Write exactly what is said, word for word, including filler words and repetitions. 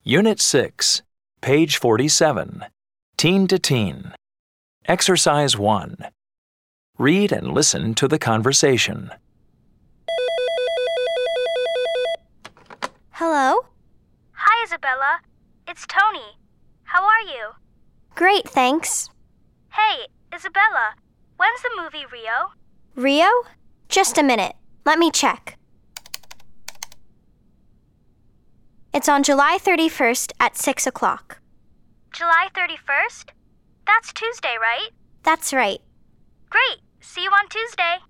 Unit six, page forty-seven, Teen to Teen. Exercise one. Read and listen to the conversation. Hello? Hi, Isabella. It's Tony. How are you? Great, thanks. Hey, Isabella, when's the movie Rio? Rio? Just a minute. Let me check. It's on July thirty-first at six o'clock. July thirty-first? That's Tuesday, right? That's right. Great. See you on Tuesday.